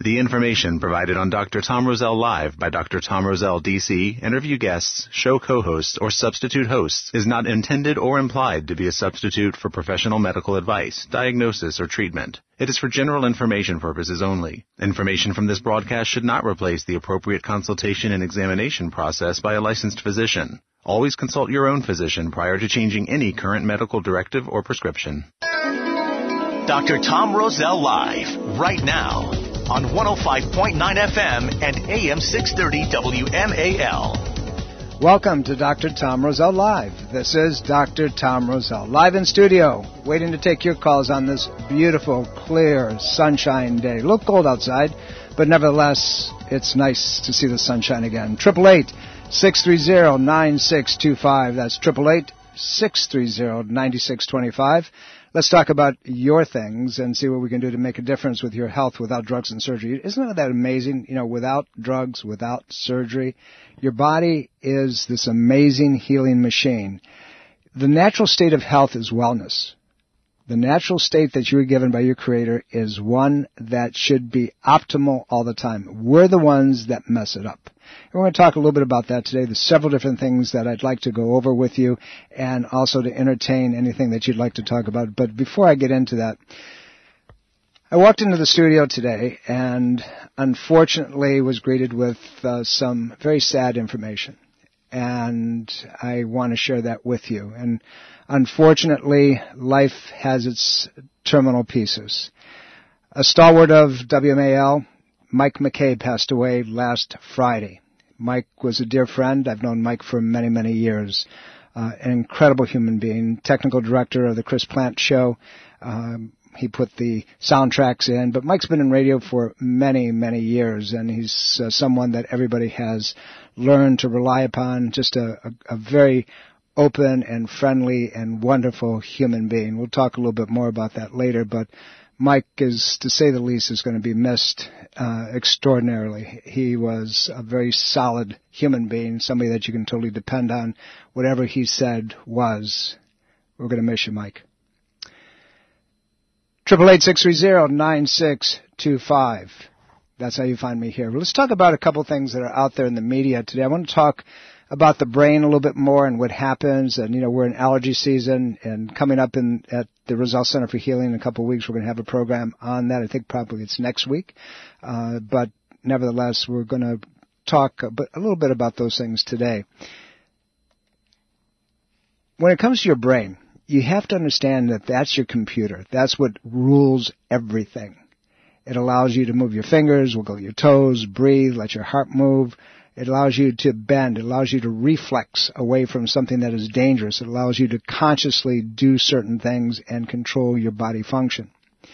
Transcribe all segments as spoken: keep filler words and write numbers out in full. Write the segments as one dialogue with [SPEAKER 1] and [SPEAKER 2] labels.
[SPEAKER 1] The information provided on Doctor Tom Rosell Live by Doctor Tom Rosell, D C, interview guests, show co-hosts, or substitute hosts is not intended or implied to be a substitute for professional medical advice, diagnosis, or treatment. It is for general information purposes only. Information from this broadcast should not replace the appropriate consultation and examination process by a licensed physician. Always consult your own physician prior to changing any current medical directive or prescription.
[SPEAKER 2] Doctor Tom Rosell Live, right now, on one oh five point nine F M and A M six thirty W M A L.
[SPEAKER 3] Welcome to Doctor Tom Rosell Live. This is Doctor Tom Rosell, live in studio, waiting to take your calls on this beautiful, clear, sunshine day. A little cold outside, but nevertheless, it's nice to see the sunshine again. triple eight, six three zero, nine six two five. That's triple eight, six three zero, nine six two five. Let's talk about your things and see what we can do to make a difference with your health without drugs and surgery. Isn't that amazing? You know, without drugs, without surgery, your body is this amazing healing machine. The natural state of health is wellness. The natural state that you were given by your Creator is one that should be optimal all the time. We're the ones that mess it up. And we're going to talk a little bit about that today. There's several different things that I'd like to go over with you and also to entertain anything that you'd like to talk about. But before I get into that, I walked into the studio today and unfortunately was greeted with uh, some very sad information. And I want to share that with you. And unfortunately, life has its terminal pieces. A stalwart of W M A L, Mike McKay, passed away last Friday. Mike was a dear friend. I've known Mike for many, many years. Uh, an incredible human being, technical director of the Chris Plant Show. Um, he put the soundtracks in, but Mike's been in radio for many, many years, and he's uh, someone that everybody has learned to rely upon, just a, a, a very open and friendly and wonderful human being. We'll talk a little bit more about that later, but Mike is, to say the least, is going to be missed uh, extraordinarily. He was a very solid human being, somebody that you can totally depend on. Whatever he said was. We're going to miss you, Mike. triple eight, six three zero, nine six two five. That's how you find me here. Let's talk about a couple things that are out there in the media today. I want to talk about the brain a little bit more and what happens. And, you know, we're in allergy season, and coming up in at the Rosell Center for Healing in a couple of weeks, we're going to have a program on that. I think probably it's next week. Uh, but nevertheless, we're going to talk a, bit, a little bit about those things today. When it comes to your brain, you have to understand that that's your computer. That's what rules everything. It allows you to move your fingers, wiggle your toes, breathe, let your heart move. It allows you to bend. It allows you to reflex away from something that is dangerous. It allows you to consciously do certain things and control your body function.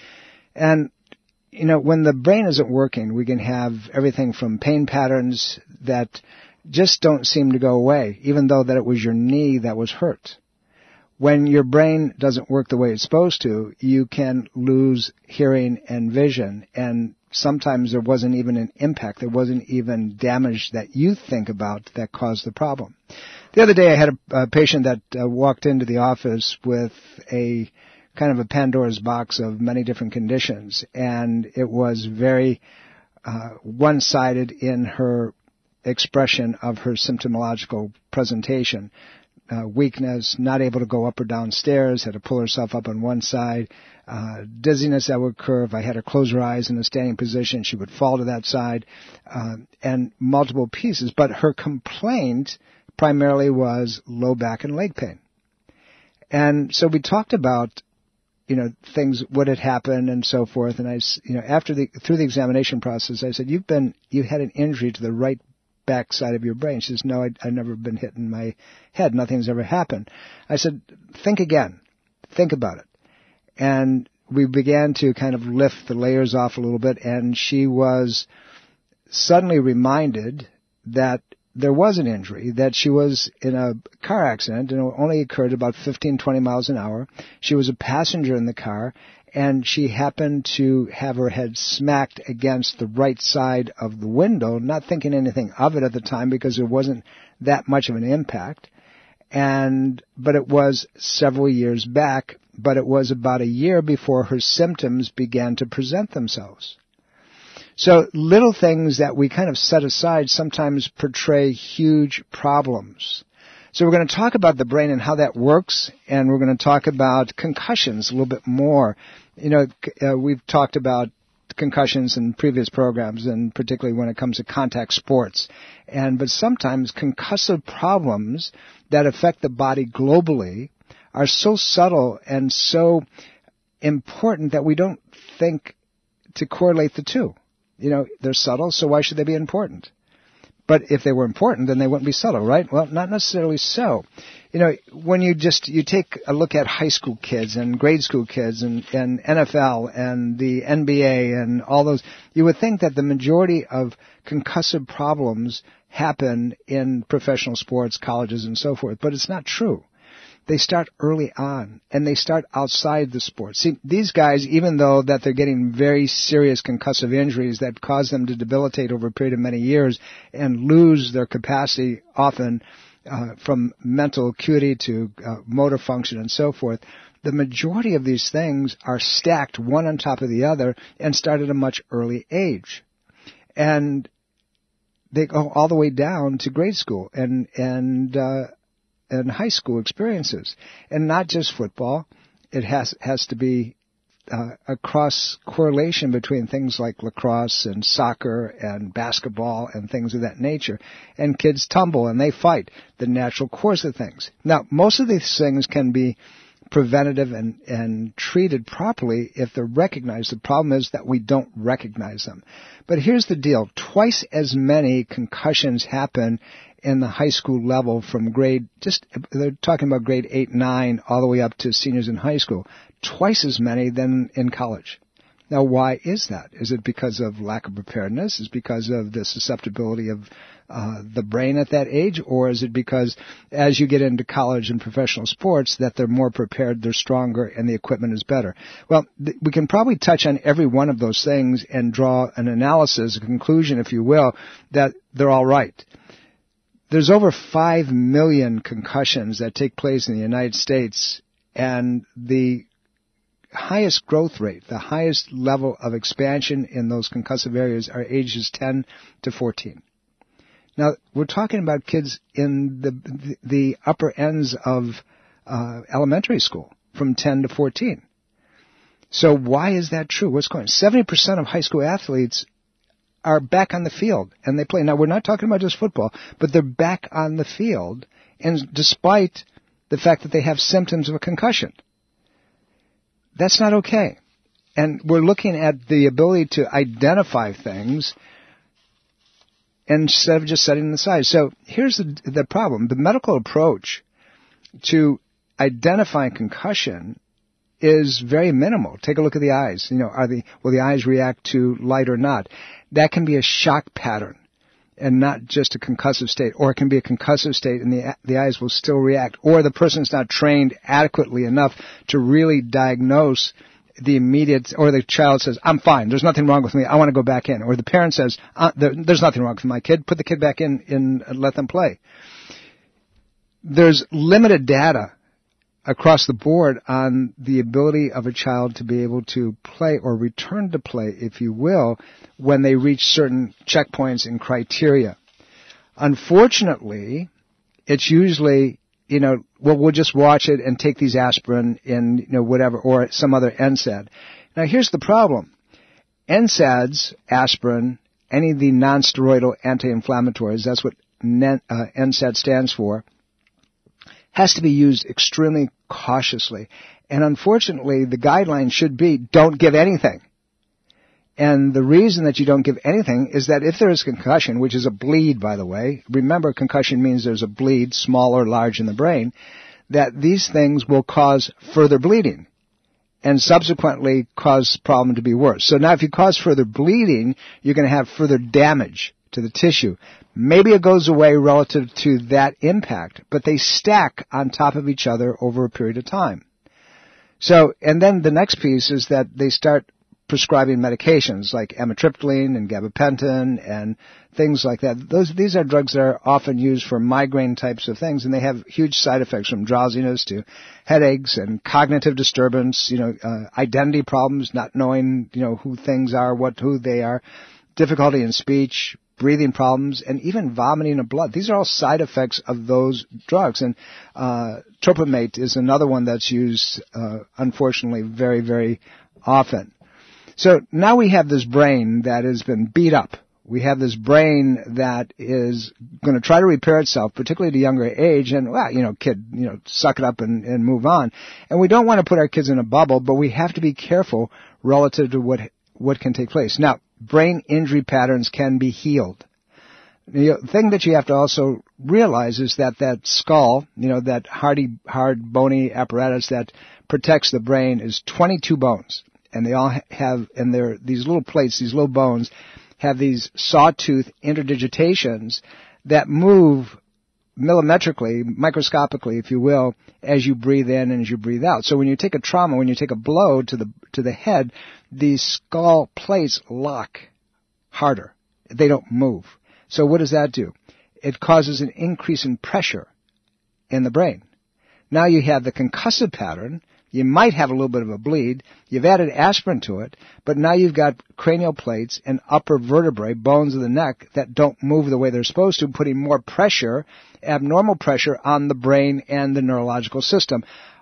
[SPEAKER 3] And, you know, when the brain isn't working, we can have everything from pain patterns that just don't seem to go away, even though that it was your knee that was hurt. When your brain doesn't work the way it's supposed to, you can lose hearing and vision, and sometimes there wasn't even an impact. There wasn't even damage that you think about that caused the problem. The other day I had a, a patient that uh, walked into the office with a kind of a Pandora's box of many different conditions, and it was very uh, one-sided in her expression of her symptomological presentation. Uh, weakness, not able to go up or down stairs, had to pull herself up on one side, uh, dizziness that would occur. If I had her close her eyes in a standing position, she would fall to that side, uh, and multiple pieces. But her complaint primarily was low back and leg pain. And so we talked about, you know, things, what had happened and so forth. And I, you know, after the, through the examination process, I said, you've been, you had an injury to the right back side of your brain. She says, no, I, I've never been hit in my head. Nothing's ever happened. I said, think again. Think about it. And we began to kind of lift the layers off a little bit, and she was suddenly reminded that there was an injury, that she was in a car accident, and it only occurred about fifteen, twenty miles an hour. She was a passenger in the car, and she happened to have her head smacked against the right side of the window, not thinking anything of it at the time because there wasn't that much of an impact. And but it was several years back, but it was about a year before her symptoms began to present themselves. So little things that we kind of set aside sometimes portray huge problems. So we're going to talk about the brain and how that works, and we're going to talk about concussions a little bit more. You know, uh, we've talked about concussions in previous programs, and particularly when it comes to contact sports. And but sometimes concussive problems that affect the body globally are so subtle and so important that we don't think to correlate the two. You know, they're subtle, so why should they be important? But if they were important, then they wouldn't be subtle, right? Well, not necessarily so. You know, when you just, you take a look at high school kids and grade school kids and, and N F L and the N B A and all those, you would think that the majority of concussive problems happen in professional sports, colleges, and so forth. But it's not true. They start early on, and they start outside the sport. See, these guys, even though that they're getting very serious concussive injuries that cause them to debilitate over a period of many years and lose their capacity often uh, from mental acuity to uh, motor function and so forth, the majority of these things are stacked one on top of the other and start at a much early age. And they go all the way down to grade school and, and, uh, and high school experiences, and not just football. It has has to be uh, a cross correlation between things like lacrosse and soccer and basketball and things of that nature. And kids tumble and they fight, the natural course of things. Now, most of these things can be preventative and, and treated properly if they're recognized. The problem is that we don't recognize them. But here's the deal. Twice as many concussions happen in the high school level from grade, just, they're talking about grade eight, nine, all the way up to seniors in high school. Twice as many than in college. Now, why is that? Is it because of lack of preparedness? Is it because of the susceptibility of uh, the brain at that age? Or is it because as you get into college and professional sports that they're more prepared, they're stronger, and the equipment is better? Well, th- we can probably touch on every one of those things and draw an analysis, a conclusion, if you will, that they're all right. There's over five million concussions that take place in the United States, and the highest growth rate, the highest level of expansion in those concussive areas are ages ten to fourteen. Now, we're talking about kids in the the upper ends of uh, elementary school, from ten to fourteen. So why is that true? What's going on? seventy percent of high school athletes are back on the field, and they play. Now, we're not talking about just football, but they're back on the field, and despite the fact that they have symptoms of a concussion. That's not okay. And we're looking at the ability to identify things instead of just setting them aside. So here's the, the problem. The medical approach to identifying concussion is very minimal. Take a look at the eyes. You know, are the will the eyes react to light or not? That can be a shock pattern and not just a concussive state, or it can be a concussive state and the the eyes will still react, or the person's not trained adequately enough to really diagnose the immediate, or the child says, I'm fine, there's nothing wrong with me, I want to go back in, or the parent says, uh, there, there's nothing wrong with my kid, put the kid back in, in and let them play. There's limited data across the board on the ability of a child to be able to play or return to play, if you will, when they reach certain checkpoints and criteria. Unfortunately, it's usually, you know, well, we'll just watch it and take these aspirin and, you know, whatever, or some other N SAID. Now, here's the problem. N SAIDs, aspirin, any of the non-steroidal anti-inflammatories, that's what N SAID stands for, has to be used extremely cautiously. And unfortunately, the guideline should be don't give anything. And the reason that you don't give anything is that if there is concussion, which is a bleed, by the way, remember concussion means there's a bleed, small or large, in the brain, that these things will cause further bleeding and subsequently cause the problem to be worse. So now if you cause further bleeding, you're going to have further damage to the tissue. Maybe it goes away relative to that impact, but they stack on top of each other over a period of time. So, and then the next piece is that they start prescribing medications like amitriptyline and gabapentin and things like that. Those, these are drugs that are often used for migraine types of things, and they have huge side effects from drowsiness to headaches and cognitive disturbance, you know, uh, identity problems, not knowing, you know, who things are, what, who they are. difficulty in speech, breathing problems, and even vomiting of blood. These are all side effects of those drugs. And uh, tropimate is another one that's used, uh, unfortunately, very, very often. So now we have this brain that has been beat up. We have this brain that is going to try to repair itself, particularly at a younger age, and, well, you know, kid, you know, suck it up and, and move on. And we don't want to put our kids in a bubble, but we have to be careful relative to what what can take place. Now, brain injury patterns can be healed. The thing that you have to also realize is that that skull, you know, that hardy, hard, bony apparatus that protects the brain is twenty-two bones. And they all have, and they're, these little plates, these little bones, have these sawtooth interdigitations that move millimetrically, microscopically, if you will, as you breathe in and as you breathe out. So when you take a trauma, when you take a blow to the to the head, these skull plates lock harder. They don't move. So what does that do? It causes an increase in pressure in the brain. Now you have the concussive pattern. You might have a little bit of a bleed. You've added aspirin to it, but now you've got cranial plates and upper vertebrae, bones of the neck, that don't move the way they're supposed to, putting more pressure, abnormal pressure, on the brain and the neurological system,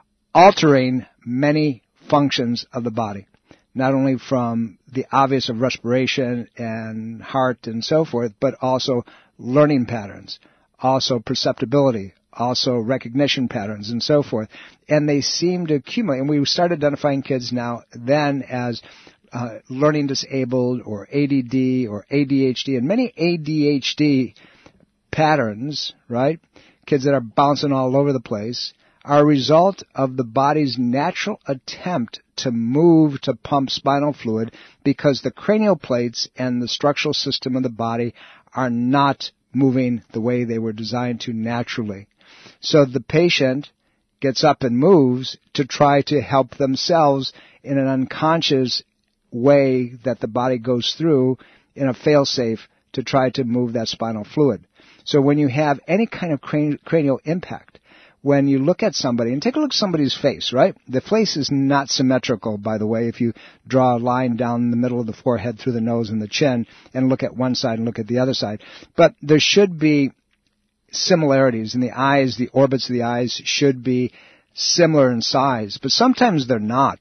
[SPEAKER 3] altering many functions of the body, not only from the obvious of respiration and heart and so forth, but also learning patterns, also perceptibility, also recognition patterns and so forth. And they seem to accumulate. And we start identifying kids now then as uh, learning disabled or A D D or A D H D. And many A D H D patterns, right, kids that are bouncing all over the place, are a result of the body's natural attempt to move to pump spinal fluid because the cranial plates and the structural system of the body are not moving the way they were designed to naturally. So the patient gets up and moves to try to help themselves in an unconscious way that the body goes through in a fail-safe to try to move that spinal fluid. So when you have any kind of crani- cranial impact, when you look at somebody, and take a look at somebody's face, right? The face is not symmetrical, by the way, if you draw a line down the middle of the forehead through the nose and the chin and look at one side and look at the other side. But there should be similarities in the eyes. The orbits of the eyes should be similar in size, but sometimes they're not.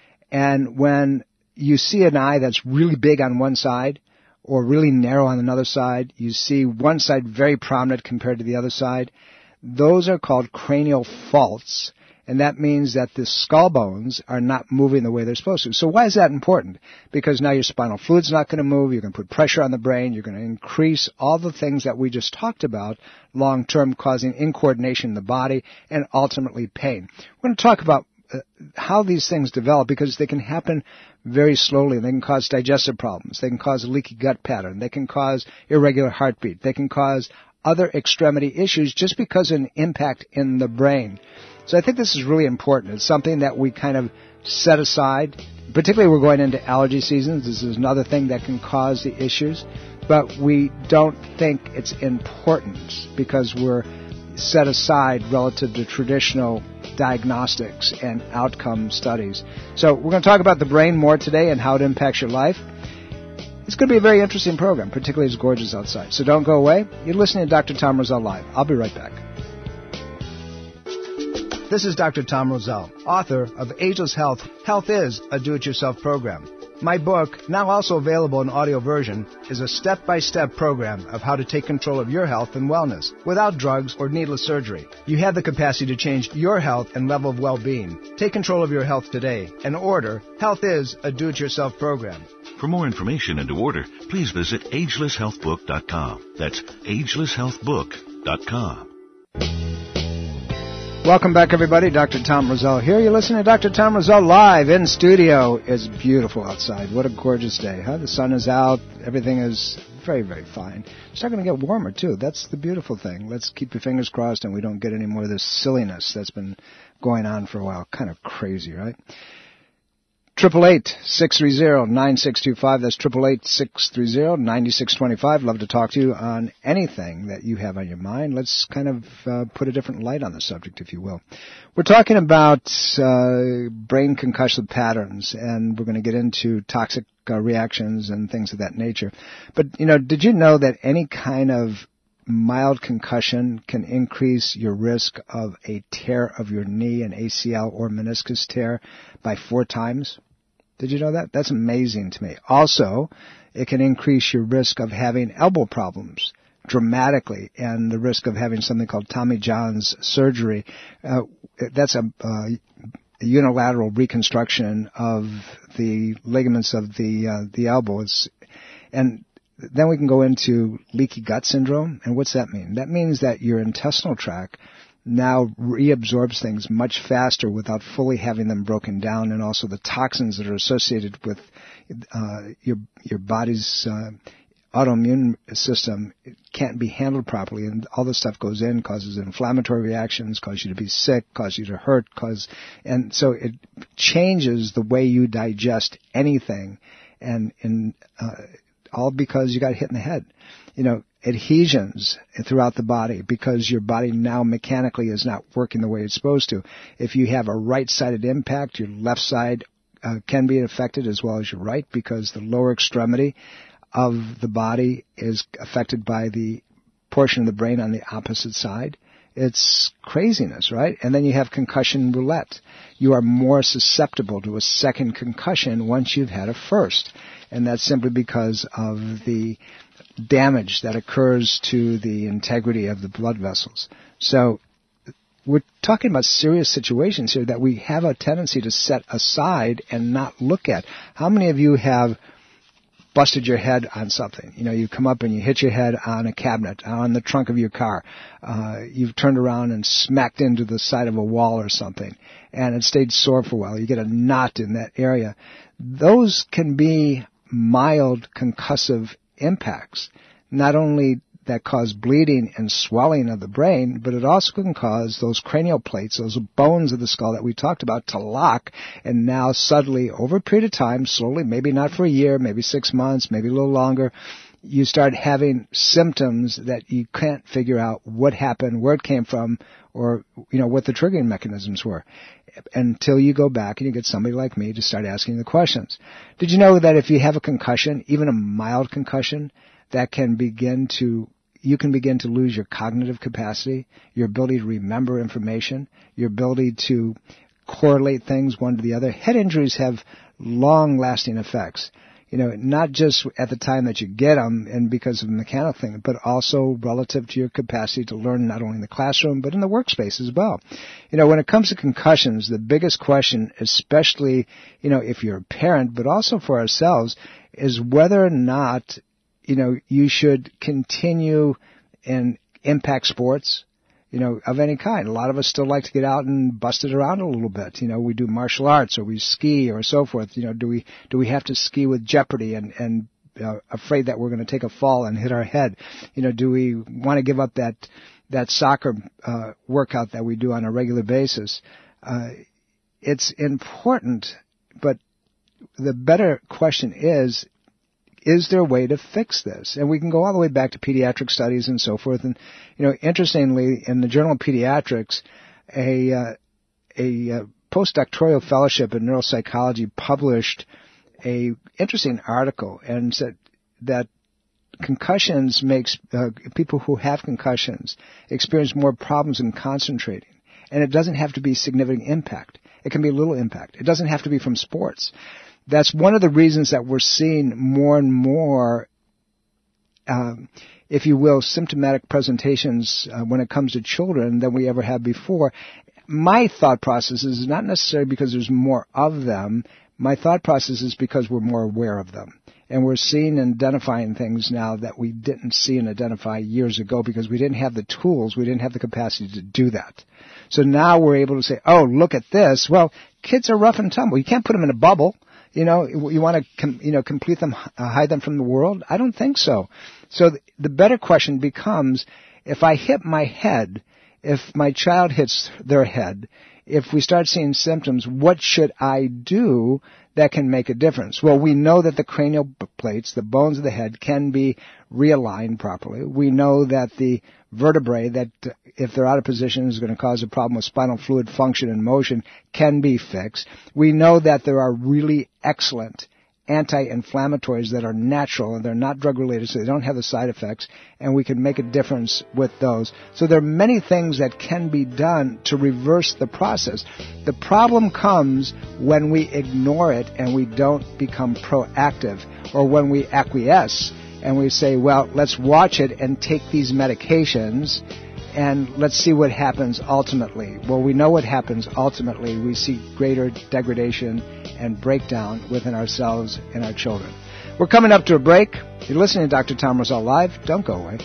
[SPEAKER 3] And when you see an eye that's really big on one side or really narrow on another side, you see one side very prominent compared to the other side, those are called cranial faults, and that means that the skull bones are not moving the way they're supposed to. So why is that important? Because now your spinal fluid's not going to move, you're going to put pressure on the brain, you're going to increase all the things that we just talked about long-term, causing incoordination in the body and ultimately pain. We're going to talk about uh, how these things develop because they can happen very slowly. They can cause digestive problems, they can cause a leaky gut pattern, they can cause irregular heartbeat, they can cause other extremity issues just because of an impact in the brain. So I think this is really important. It's something that we kind of set aside. Particularly we're going into allergy seasons. This is another thing that can cause the issues. But we don't think it's important because we're set aside relative to traditional diagnostics and outcome studies. So we're going to talk about the brain more today and how it impacts your life. It's going to be a very interesting program, particularly as it's gorgeous outside. So don't go away. You're listening to Doctor Tom Rosell Live. I'll be right back. This is Doctor Tom Rosell, author of Ageless Health. Health is a do-it-yourself program. My book, now also available in audio version, is a step-by-step program of how to take control of your health and wellness without drugs or needless surgery. You have the capacity to change your health and level of well-being. Take control of your health today and order Health is a do-it-yourself program.
[SPEAKER 4] For more information and to order, please visit ageless health book dot com. That's ageless health book dot com.
[SPEAKER 3] Welcome back, everybody. Doctor Tom Rosell here. You're listening to Doctor Tom Rosell live in studio. It's beautiful outside. What a gorgeous day, huh? The sun is out. Everything is very, very fine. It's not going to get warmer, too. That's the beautiful thing. Let's keep your fingers crossed and we don't get any more of this silliness that's been going on for a while. Kind of crazy, right? Triple eight six three zero nine six two five. That's triple eight six three zero nine six two five. Love to talk to you on anything that you have on your mind. Let's kind of uh, put a different light on the subject, if you will. We're talking about uh, brain concussive patterns, and we're going to get into toxic uh, reactions and things of that nature. But you know, did you know that any kind of mild concussion can increase your risk of a tear of your knee, an A C L or meniscus tear, by four times? Did you know that? That's amazing to me. Also, it can increase your risk of having elbow problems dramatically, and the risk of having something called Tommy John's surgery. Uh, that's a, uh, a unilateral reconstruction of the ligaments of the uh, the elbow. It's, and then we can go into leaky gut syndrome. And what's that mean? That means that your intestinal tract now reabsorbs things much faster without fully having them broken down, and also the toxins that are associated with uh, your your body's uh, autoimmune system can't be handled properly, and all this stuff goes in, causes inflammatory reactions, causes you to be sick, causes you to hurt, cause, and so it changes the way you digest anything, and in uh, all because you got hit in the head. You know, adhesions throughout the body because your body now mechanically is not working the way it's supposed to. If you have a right-sided impact, your left side uh, can be affected as well as your right, because the lower extremity of the body is affected by the portion of the brain on the opposite side. It's craziness, right? And then you have concussion roulette. You are more susceptible to a second concussion once you've had a first. And that's simply because of the damage that occurs to the integrity of the blood vessels. So we're talking about serious situations here that we have a tendency to set aside and not look at. How many of you have busted your head on something? You know, you come up and you hit your head on a cabinet, on the trunk of your car. Uh, you've turned around and smacked into the side of a wall or something, and it stayed sore for a while. You get a knot in that area. Those can be mild concussive impacts, not only that cause bleeding and swelling of the brain, but it also can cause those cranial plates, those bones of the skull that we talked about, to lock, and now suddenly, over a period of time, slowly, maybe not for a year, maybe six months, maybe a little longer, you start having symptoms that you can't figure out what happened, where it came from, or, you know, what the triggering mechanisms were, until you go back and you get somebody like me to start asking the questions. Did you know that if you have a concussion, even a mild concussion, that can begin to, you can begin to lose your cognitive capacity, your ability to remember information, your ability to correlate things one to the other? Head injuries have long-lasting effects. You know, not just at the time that you get them and because of the mechanical thing, but also relative to your capacity to learn not only in the classroom, but in the workspace as well. You know, when it comes to concussions, the biggest question, especially, you know, if you're a parent, but also for ourselves, is whether or not, you know, you should continue in impact sports, you know, of any kind. A lot of us still like to get out and bust it around a little bit. You know, we do martial arts or we ski or so forth. You know, do we do we have to ski with jeopardy and and uh, afraid that we're going to take a fall and hit our head? You know, do we want to give up that that soccer uh, workout that we do on a regular basis? Uh, it's important, but the better question is, is there a way to fix this? And we can go all the way back to pediatric studies and so forth. And, you know, interestingly, in the Journal of Pediatrics, a, uh, a uh, postdoctoral fellowship in neuropsychology published a interesting article and said that concussions makes uh, people who have concussions experience more problems in concentrating. And it doesn't have to be significant impact. It can be little impact. It doesn't have to be from sports. That's one of the reasons that we're seeing more and more, um, if you will, symptomatic presentations uh, when it comes to children than we ever have before. My thought process is not necessarily because there's more of them. My thought process is because we're more aware of them. And we're seeing and identifying things now that we didn't see and identify years ago because we didn't have the tools, we didn't have the capacity to do that. So now we're able to say, oh, look at this. Well, kids are rough and tumble. You can't put them in a bubble. You know, you want to, com- you know, complete them, uh, hide them from the world? I don't think so. So th- the better question becomes, if I hit my head, if my child hits their head, if we start seeing symptoms, what should I do that can make a difference? Well, we know that the cranial plates, the bones of the head, can be realigned properly. We know that the vertebrae, that if they're out of position is going to cause a problem with spinal fluid function and motion, can be fixed. We know that there are really excellent anti-inflammatories that are natural and they're not drug-related, so they don't have the side effects, and we can make a difference with those. So there are many things that can be done to reverse the process. The problem comes when we ignore it and we don't become proactive, or when we acquiesce and we say, well, let's watch it and take these medications and let's see what happens ultimately. Well, we know what happens ultimately. We see greater degradation and breakdown within ourselves and our children. We're coming up to a break. You're listening to Doctor Tom Rosell Live. Don't go away.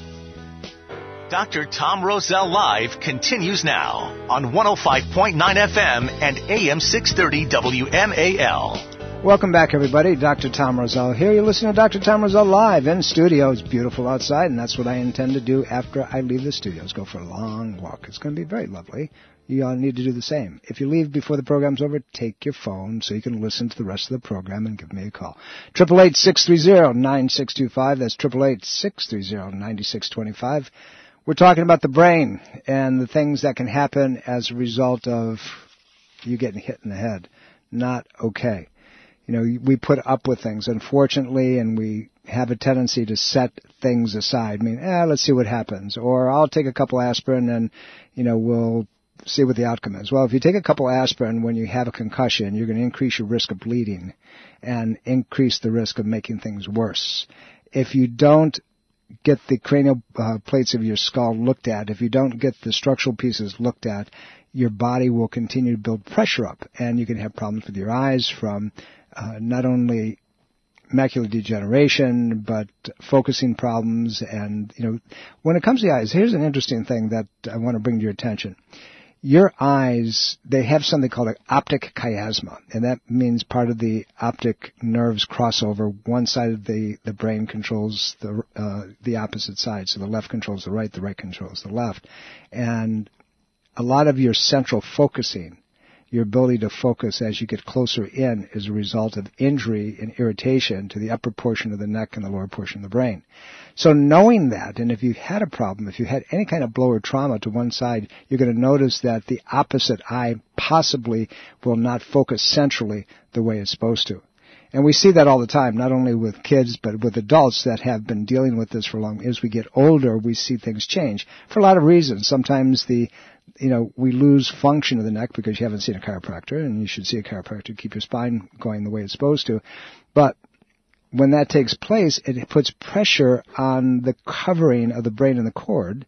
[SPEAKER 2] Doctor Tom Rosell Live continues now on one oh five point nine F M and A M six thirty W M A L.
[SPEAKER 3] Welcome back, everybody. Doctor Tom Rosell here. You're listening to Doctor Tom Rosell Live in studio. It's beautiful outside, and that's what I intend to do after I leave the studios. Go for a long walk. It's going to be very lovely. You all need to do the same. If you leave before the program's over, take your phone so you can listen to the rest of the program and give me a call. eight eight eight, six three zero, nine six two five. That's eight eight eight, six three zero, nine six two five. We're talking about the brain and the things that can happen as a result of you getting hit in the head. Not okay. You know, we put up with things, unfortunately, and we have a tendency to set things aside. I mean, eh, let's see what happens. Or I'll take a couple aspirin and, you know, we'll see what the outcome is. Well, if you take a couple aspirin when you have a concussion, you're going to increase your risk of bleeding and increase the risk of making things worse. If you don't get the cranial uh, plates of your skull looked at, if you don't get the structural pieces looked at, your body will continue to build pressure up, and you can have problems with your eyes from uh, not only macular degeneration, but focusing problems. And, you know, when it comes to the eyes, here's an interesting thing that I want to bring to your attention. Your eyes, they have something called an optic chiasma, and that means part of the optic nerves crossover. One side of the, the brain controls the uh, the opposite side, so the left controls the right, the right controls the left. And a lot of your central focusing, your ability to focus as you get closer in, is a result of injury and irritation to the upper portion of the neck and the lower portion of the brain. So knowing that, and if you had a problem, if you had any kind of blow or trauma to one side, you're going to notice that the opposite eye possibly will not focus centrally the way it's supposed to. And we see that all the time, not only with kids, but with adults that have been dealing with this for long. As we get older, we see things change for a lot of reasons. Sometimes the You know, we lose function of the neck because you haven't seen a chiropractor, and you should see a chiropractor to keep your spine going the way it's supposed to. But when that takes place, it puts pressure on the covering of the brain and the cord,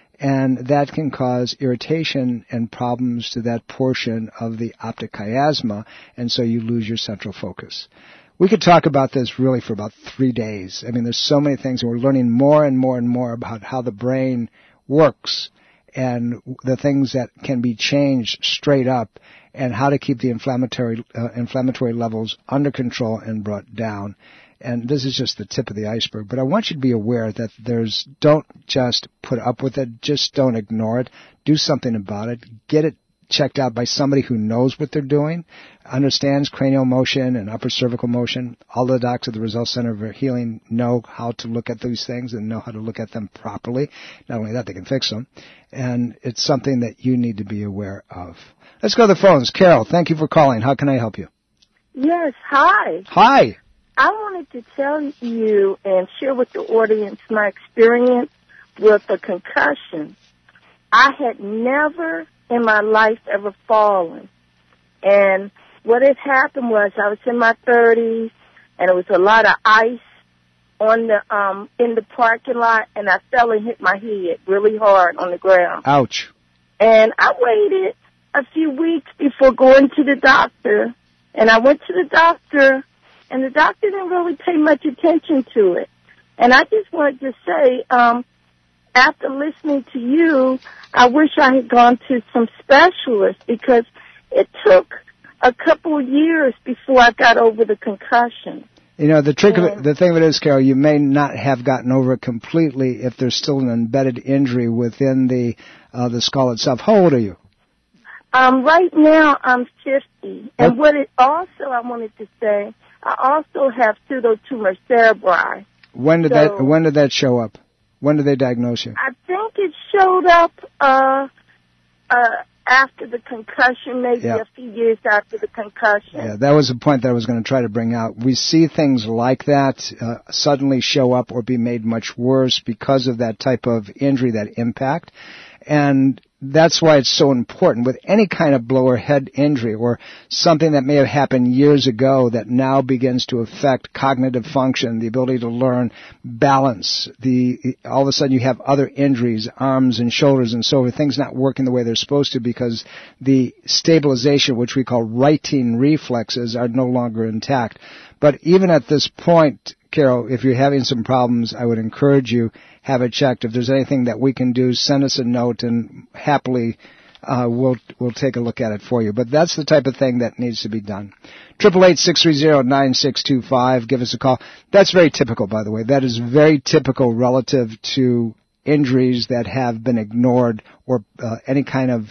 [SPEAKER 3] and that can cause irritation and problems to that portion of the optic chiasma, and so you lose your central focus. We could talk about this really for about three days. I mean, there's so many things, and we're learning more and more and more about how the brain works and the things that can be changed straight up, and how to keep the inflammatory uh, inflammatory levels under control and brought down. And this is just the tip of the iceberg. But I want you to be aware that there's, don't just put up with it, just don't ignore it. Do something about it. Get it checked out by somebody who knows what they're doing, understands cranial motion and upper cervical motion. All the docs at the Rosell Center for Healing know how to look at these things and know how to look at them properly. Not only that, they can fix them. And it's something that you need to be aware of. Let's go to the phones. Carol, thank you for calling. How can I help you?
[SPEAKER 5] Yes, hi.
[SPEAKER 3] Hi.
[SPEAKER 5] I wanted to tell you and share with the audience my experience with a concussion. I had never in my life ever fallen. And what had happened was I was in my thirties, and there was a lot of ice on the um in the parking lot, and I fell and hit my head really hard on the ground.
[SPEAKER 3] Ouch.
[SPEAKER 5] And I waited a few weeks before going to the doctor, and I went to the doctor, and the doctor didn't really pay much attention to it. And I just wanted to say, um, after listening to you, I wish I had gone to some specialists, because it took a couple of years before I got over the concussion.
[SPEAKER 3] You know, the trick of it, the thing of it is, Carol, you may not have gotten over it completely if there's still an embedded injury within the uh, the skull itself. How old are you?
[SPEAKER 5] Um, right now, I'm fifty. And
[SPEAKER 3] Yep.
[SPEAKER 5] what it also, I wanted to say, I also have pseudotumor cerebri.
[SPEAKER 3] When did
[SPEAKER 5] So-
[SPEAKER 3] that When did that show up? When did they diagnose you?
[SPEAKER 5] I think it showed up uh, uh, after the concussion, maybe
[SPEAKER 3] Yeah.
[SPEAKER 5] a few years after the concussion.
[SPEAKER 3] Yeah, that was the point that I was going to try to bring out. We see things like that uh, suddenly show up or be made much worse because of that type of injury, that impact. And that's why it's so important with any kind of blow or head injury or something that may have happened years ago that now begins to affect cognitive function, the ability to learn, balance. The all of a sudden you have other injuries, arms and shoulders and so forth, things not working the way they're supposed to because the stabilization, which we call righting reflexes, are no longer intact. But even at this point, Carol, if you're having some problems, I would encourage you, have it checked. If there's anything that we can do, send us a note and happily uh, we'll we'll take a look at it for you. But that's the type of thing that needs to be done. Triple eight six three zero nine six two five. Give us a call. That's very typical, by the way. That is very typical relative to injuries that have been ignored or uh, any kind of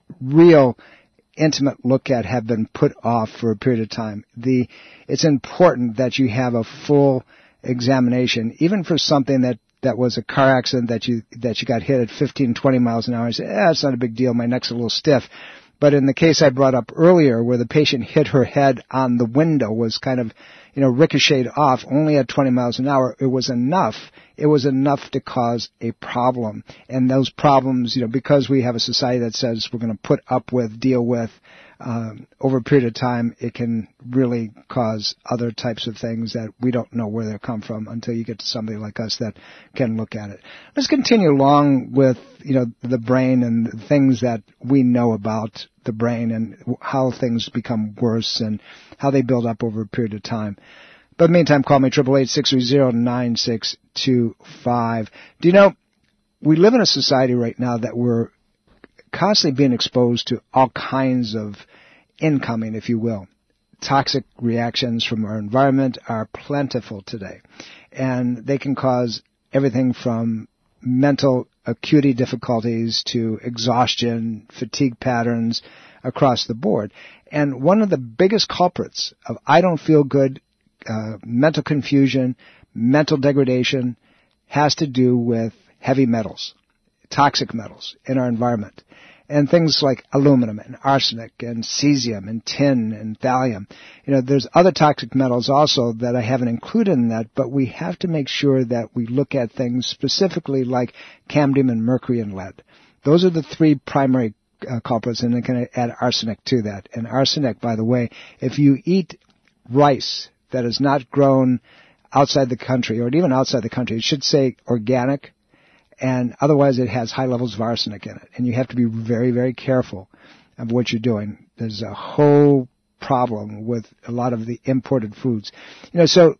[SPEAKER 3] real intimate look at have been put off for a period of time. The it's important that you have a full examination, even for something that that was a car accident that you that you got hit at fifteen, twenty miles an hour. You say, eh, it's not a big deal. My neck's a little stiff. But in the case I brought up earlier, where the patient hit her head on the window, was kind of, you know, ricocheted off only at twenty miles an hour, it was enough. It was enough to cause a problem. And those problems, you know, because we have a society that says we're going to put up with, deal with, um, over a period of time, it can really cause other types of things that we don't know where they come from until you get to somebody like us that can look at it. Let's continue along with, you know, the brain and the things that we know about the brain and how things become worse and how they build up over a period of time. But in the meantime, call me, triple eight six three zero nine six two five. Do you know, we live in a society right now that we're constantly being exposed to all kinds of incoming, if you will. Toxic reactions from our environment are plentiful today. And they can cause everything from mental acuity difficulties to exhaustion, fatigue patterns across the board. And one of the biggest culprits of I don't feel good, uh, mental confusion, mental degradation has to do with heavy metals, toxic metals in our environment. And things like aluminum and arsenic and cesium and tin and thallium. You know, there's other toxic metals also that I haven't included in that, but we have to make sure that we look at things specifically like cadmium and mercury and lead. Those are the three primary uh, culprits, and I can add arsenic to that. And arsenic, by the way, if you eat rice that is not grown outside the country, or even outside the country, it should say organic, and otherwise it has high levels of arsenic in it. And you have to be very, very careful of what you're doing. There's a whole problem with a lot of the imported foods. You know, so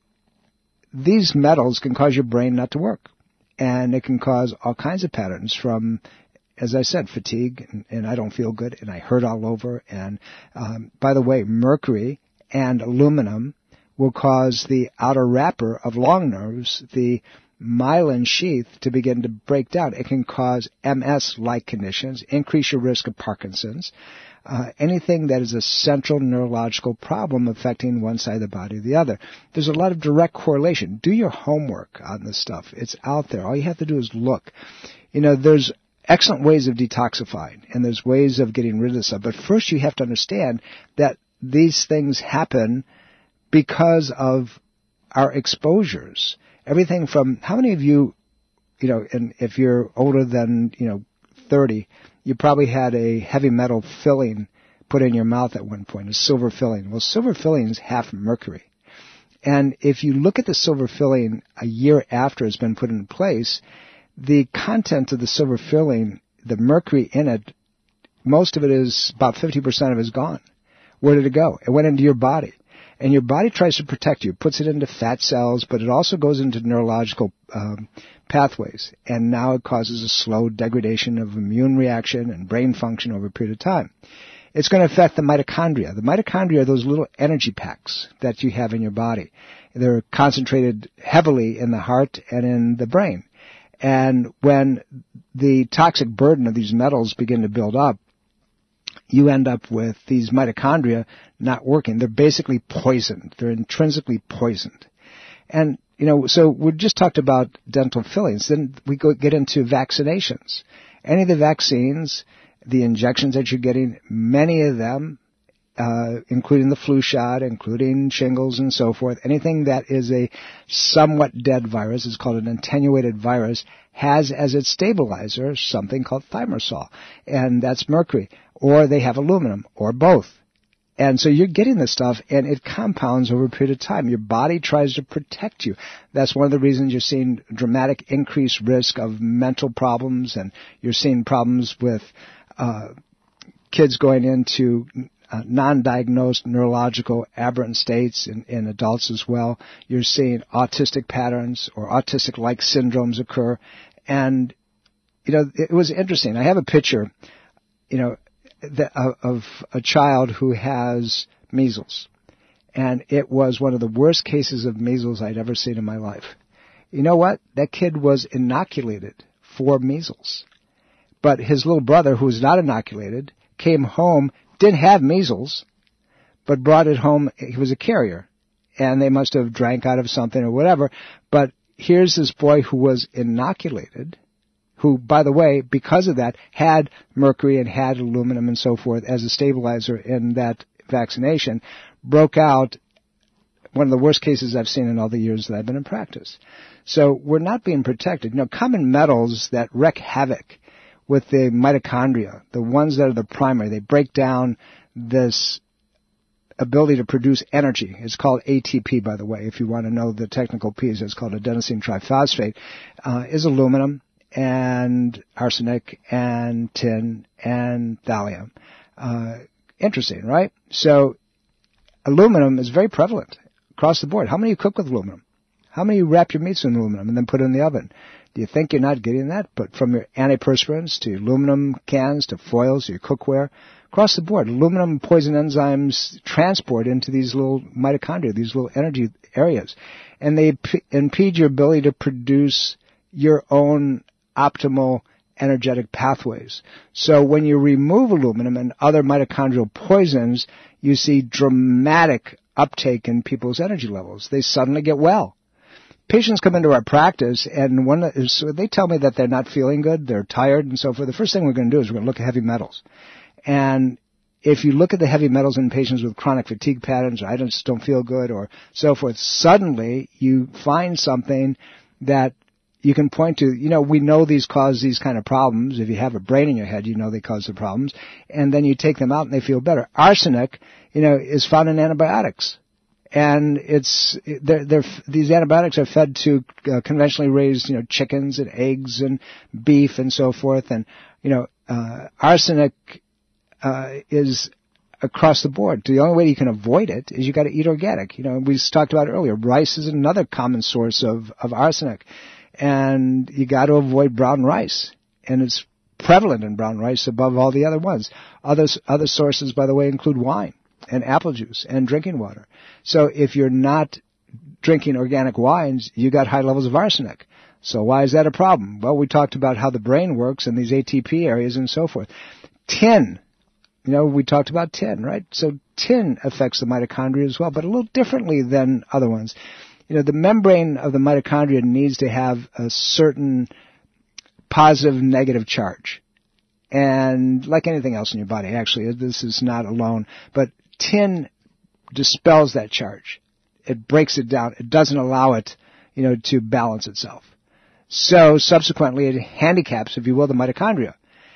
[SPEAKER 3] these metals can cause your brain not to work. And it can cause all kinds of patterns from, as I said, fatigue, and, and I don't feel good, and I hurt all over. And um, by the way, mercury and aluminum will cause the outer wrapper of long nerves, the myelin sheath, to begin to break down. It can cause M S-like conditions, increase your risk of Parkinson's, uh, anything that is a central neurological problem affecting one side of the body or the other. There's a lot of direct correlation. Do your homework on this stuff. It's out there. All you have to do is look. You know, there's excellent ways of detoxifying, and there's ways of getting rid of this stuff. But first you have to understand that these things happen because of our exposures. Everything from, how many of you, you know, and if you're older than, you know, thirty, you probably had a heavy metal filling put in your mouth at one point, a silver filling. Well, silver filling is half mercury. And if you look at the silver filling a year after it's been put in place, the content of the silver filling, the mercury in it, most of it is, about fifty percent of it is gone. Where did it go? It went into your body. And your body tries to protect you, puts it into fat cells, but it also goes into neurological um, pathways. And now it causes a slow degradation of immune reaction and brain function over a period of time. It's going to affect the mitochondria. The mitochondria are those little energy packs that you have in your body. They're concentrated heavily in the heart and in the brain. And when the toxic burden of these metals begin to build up, you end up with these mitochondria not working. They're basically poisoned. They're intrinsically poisoned. And, you know, so we just talked about dental fillings. Then we go get into vaccinations. Any of the vaccines, the injections that you're getting, many of them, uh, including the flu shot, including shingles and so forth, anything that is a somewhat dead virus, it's called an attenuated virus, has as its stabilizer something called thimerosal, and that's mercury, or they have aluminum, or both. And so you're getting this stuff, and it compounds over a period of time. Your body tries to protect you. That's one of the reasons you're seeing dramatic increased risk of mental problems, and you're seeing problems with uh, kids going into uh, non-diagnosed neurological aberrant states in, in adults as well. You're seeing autistic patterns or autistic-like syndromes occur. And, you know, it was interesting. I have a picture, you know, The, of a child who has measles. And it was one of the worst cases of measles I'd ever seen in my life. You know what? That kid was inoculated for measles. But his little brother, who was not inoculated, came home, didn't have measles, but brought it home. He was a carrier. And they must have drank out of something or whatever. But here's this boy who was inoculated, who, by the way, because of that, had mercury and had aluminum and so forth as a stabilizer in that vaccination, broke out one of the worst cases I've seen in all the years that I've been in practice. So we're not being protected. You know, common metals that wreak havoc with the mitochondria, the ones that are the primary, they break down this ability to produce energy. It's called A T P, by the way, if you want to know the technical P's. It's called adenosine triphosphate, uh, is aluminum, and arsenic, and tin, and thallium. Uh, interesting, right? So aluminum is very prevalent across the board. How many you cook with aluminum? How many you wrap your meats in aluminum and then put it in the oven? Do you think you're not getting that? But from your antiperspirants to aluminum cans to foils to your cookware, across the board, aluminum poison enzymes transport into these little mitochondria, these little energy areas. And they p- impede your ability to produce your own optimal energetic pathways. So when you remove aluminum and other mitochondrial poisons, you see dramatic uptake in people's energy levels. They suddenly get well. Patients come into our practice, and one is, they tell me that they're not feeling good, they're tired, and so forth. The first thing we're going to do is we're going to look at heavy metals. And if you look at the heavy metals in patients with chronic fatigue patterns, or I just don't feel good, or so forth, suddenly you find something that you can point to. You know, we know these cause these kind of problems. If you have a brain in your head, you know they cause the problems. And then you take them out and they feel better. Arsenic, you know, is found in antibiotics. And it's, they're, they're, these antibiotics are fed to uh, conventionally raised, you know, chickens and eggs and beef and so forth. And, you know, uh, arsenic, uh, is across the board. The only way you can avoid it is you got to eat organic. You know, we talked about it earlier. Rice is another common source of, of arsenic. And you got to avoid brown rice, and it's prevalent in brown rice above all the other ones. Other other sources, by the way, include wine and apple juice and drinking water. So if you're not drinking organic wines, you got high levels of arsenic. So why is that a problem? Well, we talked about how the brain works and these A T P areas and so forth. Tin, you know, we talked about tin, right? So tin affects the mitochondria as well, but a little differently than other ones. You know, the membrane of the mitochondria needs to have a certain positive, negative charge. And like anything else in your body, actually, this is not alone, but tin dispels that charge. It breaks it down. It doesn't allow it, you know, to balance itself. So subsequently, it handicaps, if you will, the mitochondria.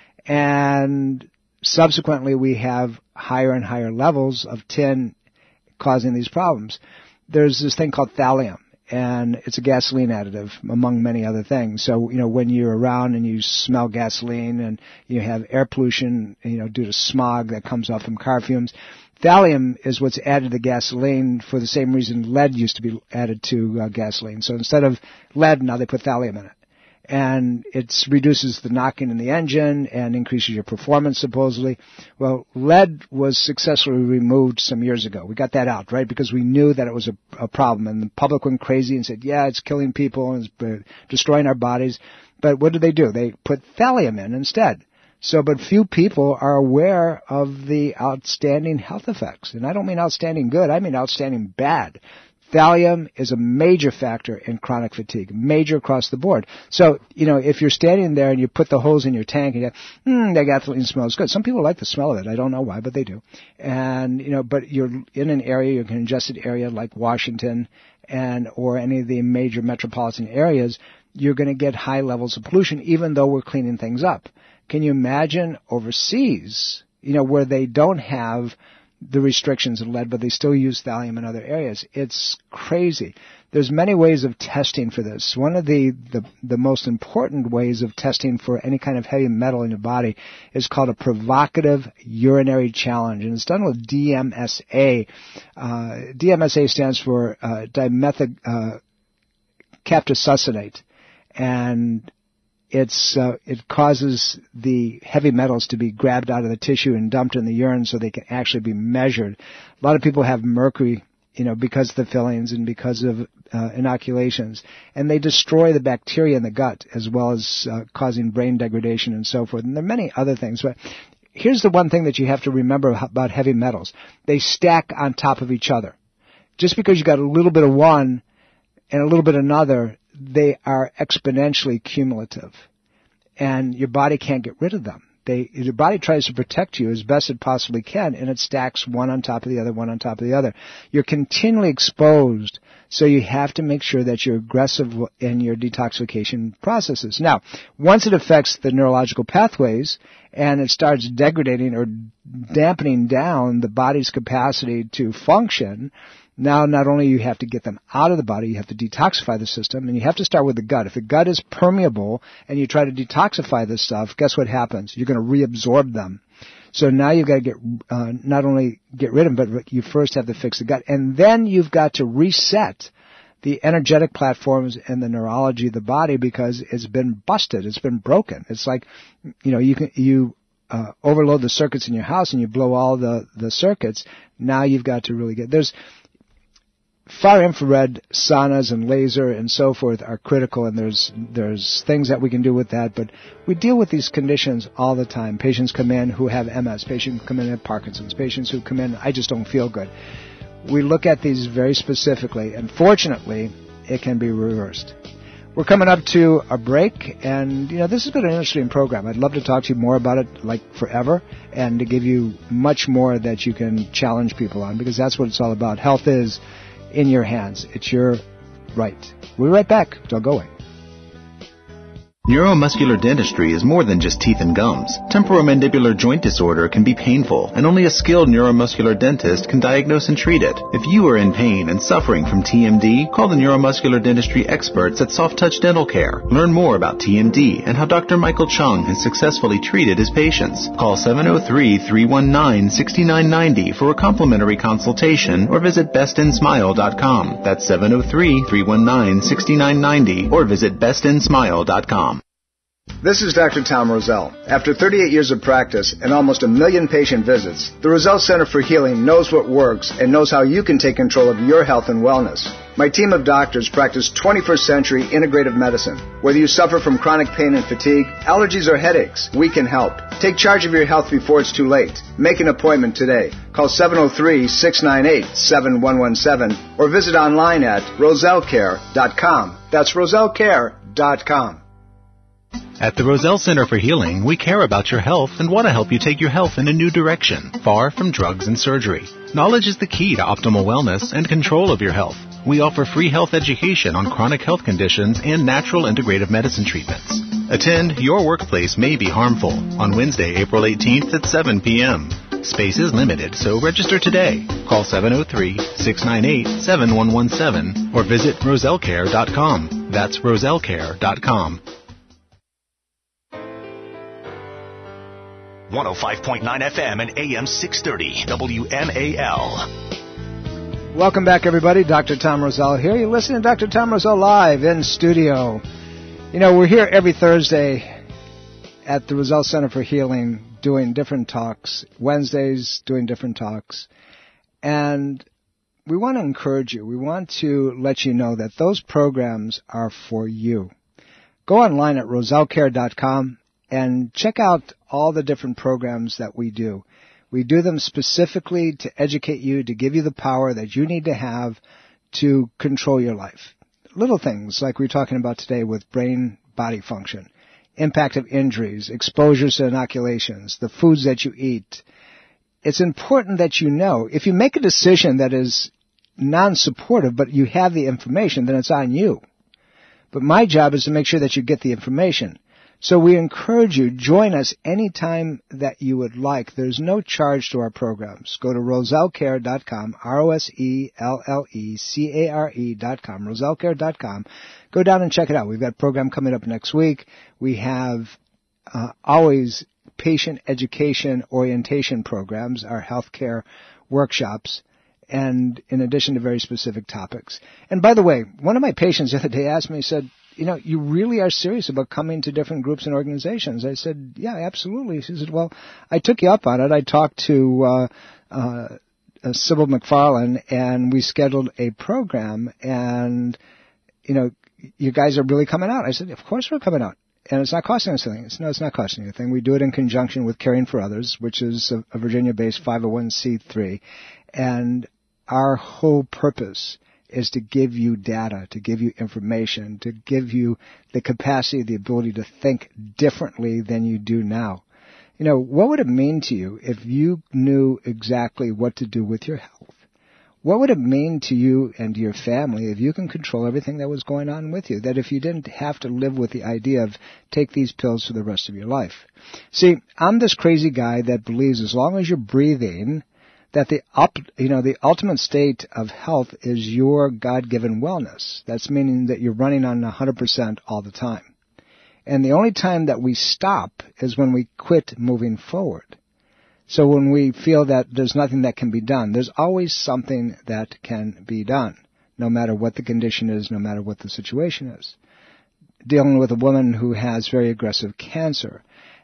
[SPEAKER 3] And subsequently, we have higher and higher levels of tin causing these problems. There's this thing called thallium, and it's a gasoline additive, among many other things. So, you know, when you're around and you smell gasoline and you have air pollution, you know, due to smog that comes off from car fumes, thallium is what's added to gasoline for the same reason lead used to be added to uh, gasoline. So instead of lead, now they put thallium in it. And it reduces the knocking in the engine and increases your performance, supposedly. Well, lead was successfully removed some years ago. We got that out, right, because we knew that it was a, a problem. And the public went crazy and said, yeah, it's killing people and it's destroying our bodies. But what did they do? They put thallium in instead. So, but few people are aware of the outstanding health effects. And I don't mean outstanding good, I mean outstanding bad. Thallium is a major factor in chronic fatigue, major across the board. So, you know, if you're standing there and you put the hose in your tank and you go, hmm, that gasoline smells good. Some people like the smell of it. I don't know why, but they do. And, you know, but you're in an area, you're in a congested area like Washington and, or any of the major metropolitan areas, you're going to get high levels of pollution even though we're cleaning things up. Can you imagine overseas, you know, where they don't have the restrictions of lead, but they still use thallium in other areas? It's crazy. There's many ways of testing for this. One of the, the, the most important ways of testing for any kind of heavy metal in your body is called a provocative urinary challenge, and it's done with D M S A. Uh, D M S A stands for uh, dimethyl uh, captosuccinate, and It's uh, it causes the heavy metals to be grabbed out of the tissue and dumped in the urine so they can actually be measured. A lot of people have mercury, you know, because of the fillings and because of uh, inoculations, and they destroy the bacteria in the gut as well as uh, causing brain degradation and so forth. And there are many other things, but here's the one thing that you have to remember about heavy metals: they stack on top of each other. Just because you got a little bit of one and a little bit of another, they are exponentially cumulative, and your body can't get rid of them. They, your body tries to protect you as best it possibly can, and it stacks one on top of the other, one on top of the other. You're continually exposed, so you have to make sure that you're aggressive in your detoxification processes. Now, once it affects the neurological pathways and it starts degrading or dampening down the body's capacity to function, now, not only you have to get them out of the body, you have to detoxify the system, and you have to start with the gut. If the gut is permeable and you try to detoxify this stuff, guess what happens? You're going to reabsorb them. So now you've got to get, uh, not only get rid of them, but you first have to fix the gut. And then you've got to reset the energetic platforms and the neurology of the body because it's been busted. It's been broken. It's like, you know, you can, you, uh, overload the circuits in your house and you blow all the, the circuits. Now you've got to really get, there's, far infrared saunas and laser and so forth are critical, and there's there's things that we can do with that, but we deal with these conditions all the time. Patients come in who have M S, patients come in who have Parkinson's, patients who come in, I just don't feel good. We look at these very specifically, and fortunately, it can be reversed. We're coming up to a break, and, you know, this has been an interesting program. I'd love to talk to you more about it, like, forever, and to give you much more that you can challenge people on, because that's what it's all about. Health is in your hands. It's your right. We'll be right back. Don't go away.
[SPEAKER 1] Neuromuscular dentistry is more than just teeth and gums. Temporomandibular joint disorder can be painful, and only a skilled neuromuscular dentist can diagnose and treat it. If you are in pain and suffering from T M D, call the neuromuscular dentistry experts at Soft Touch Dental Care. Learn more about T M D and how Doctor Michael Chung has successfully treated his patients. Call seven oh three, three one nine, six nine nine oh for a complimentary consultation or visit best in smile dot com. That's seven oh three, three one nine, six nine nine oh or visit best in smile dot com.
[SPEAKER 3] This is Doctor Tom Roselle. After thirty-eight years of practice and almost a million patient visits, the Roselle Center for Healing knows what works and knows how you can take control of your health and wellness. My team of doctors practice twenty-first century integrative medicine. Whether you suffer from chronic pain and fatigue, allergies, or headaches, we can help. Take charge of your health before it's too late. Make an appointment today. Call seven oh three, six nine eight, seven one one seven or visit online at roselle care dot com. That's roselle care dot com.
[SPEAKER 1] At the Roselle Center for Healing, we care about your health and want to help you take your health in a new direction, far from drugs and surgery. Knowledge is the key to optimal wellness and control of your health. We offer free health education on chronic health conditions and natural integrative medicine treatments. Attend Your Workplace May Be Harmful on Wednesday, April eighteenth at seven p.m. Space is limited, so register today. Call seven oh three, six nine eight, seven one one seven or visit roselle care dot com. That's roselle care dot com.
[SPEAKER 2] one oh five point nine F M and A M six thirty W M A L.
[SPEAKER 3] Welcome back, everybody. Doctor Tom Roselle here. You're listening to Doctor Tom Roselle live in studio. You know, we're here every Thursday at the Roselle Center for Healing doing different talks, Wednesdays doing different talks. And we want to encourage you. We want to let you know that those programs are for you. Go online at roselle care dot com and check out all the different programs that we do. We do them specifically to educate you, to give you the power that you need to have to control your life. Little things like we're talking about today with brain-body function, impact of injuries, exposures to inoculations, the foods that you eat. It's important that you know. If you make a decision that is non-supportive, but you have the information, then it's on you. But my job is to make sure that you get the information. So we encourage you, join us anytime that you would like. There's no charge to our programs. Go to roselle care dot com, R O S E L L E C A R E dot com, roselle care dot com. Go down and check it out. We've got a program coming up next week. We have uh, always patient education orientation programs, our healthcare workshops, and in addition to very specific topics. And by the way, one of my patients the other day asked me, he said, you know, you really are serious about coming to different groups and organizations. I said, yeah, absolutely. She said, well, I took you up on it. I talked to uh, uh, uh, Sybil McFarlane, and we scheduled a program, and, you know, you guys are really coming out. I said, of course we're coming out. And it's not costing us anything. It's, no, it's not costing anything. We do it in conjunction with Caring for Others, which is a, a Virginia-based five oh one c three. And our whole purpose is to give you data, to give you information, to give you the capacity, the ability to think differently than you do now. You know, what would it mean to you if you knew exactly what to do with your health? What would it mean to you and to your family if you can control everything that was going on with you? That if you didn't have to live with the idea of take these pills for the rest of your life. See, I'm this crazy guy that believes as long as you're breathing, that the up, you know, the ultimate state of health is your God-given wellness. That's meaning that you're running on one hundred percent all the time. And the only time that we stop is when we quit moving forward. So when we feel that there's nothing that can be done, there's always something that can be done, no matter what the condition is, no matter what the situation is. Dealing with a woman who has very aggressive cancer,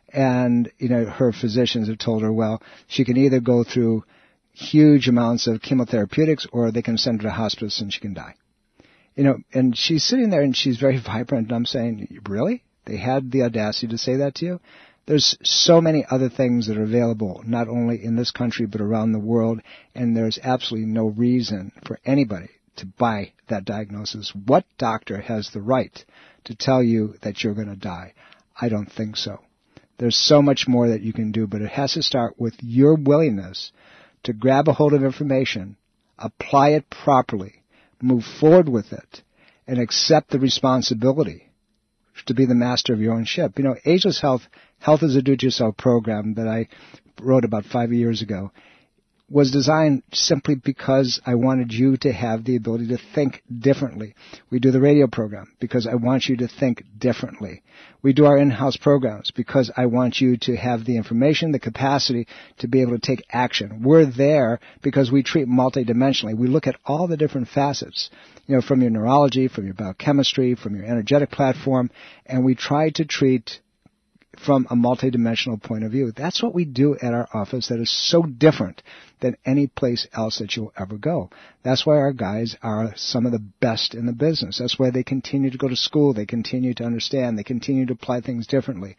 [SPEAKER 3] and, you know, her physicians have told her, well, she can either go through huge amounts of chemotherapeutics or they can send her to hospice and she can die. You know, and she's sitting there and she's very vibrant, and I'm saying, really? They had the audacity to say that to you? There's so many other things that are available, not only in this country but around the world, and there's absolutely no reason for anybody to buy that diagnosis. What doctor has the right to tell you that you're going to die? I don't think so. There's so much more that you can do, but it has to start with your willingness to grab a hold of information, apply it properly, move forward with it, and accept the responsibility to be the master of your own ship. You know, Ageless Health, Health is a Do-It-Yourself program that I wrote about five years ago, was designed simply because I wanted you to have the ability to think differently. We do the radio program because I want you to think differently. We do our in-house programs because I want you to have the information, the capacity to be able to take action. We're there because we treat multidimensionally. We look at all the different facets, you know, from your neurology, from your biochemistry, from your energetic platform, and we try to treat from a multidimensional point of view. That's what we do at our office that is so different than any place else that you'll ever go. That's why our guys are some of the best in the business. That's why they continue to go to school. They continue to understand. They continue to apply things differently.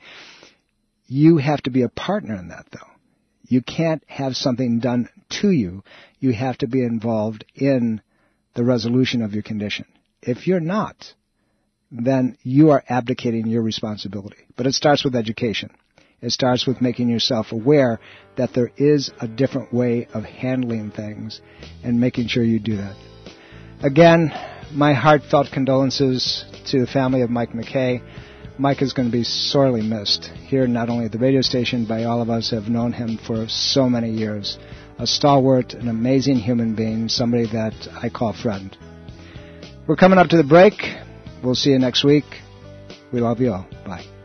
[SPEAKER 3] You have to be a partner in that, though. You can't have something done to you. You have to be involved in the resolution of your condition. If you're not, then you are abdicating your responsibility. But it starts with education. It starts with making yourself aware that there is a different way of handling things and making sure you do that. Again, my heartfelt condolences to the family of Mike McKay. Mike is going to be sorely missed here, not only at the radio station, but all of us have known him for so many years. A stalwart, an amazing human being, somebody that I call friend. We're coming up to the break. We'll see you next week. We love you all. Bye.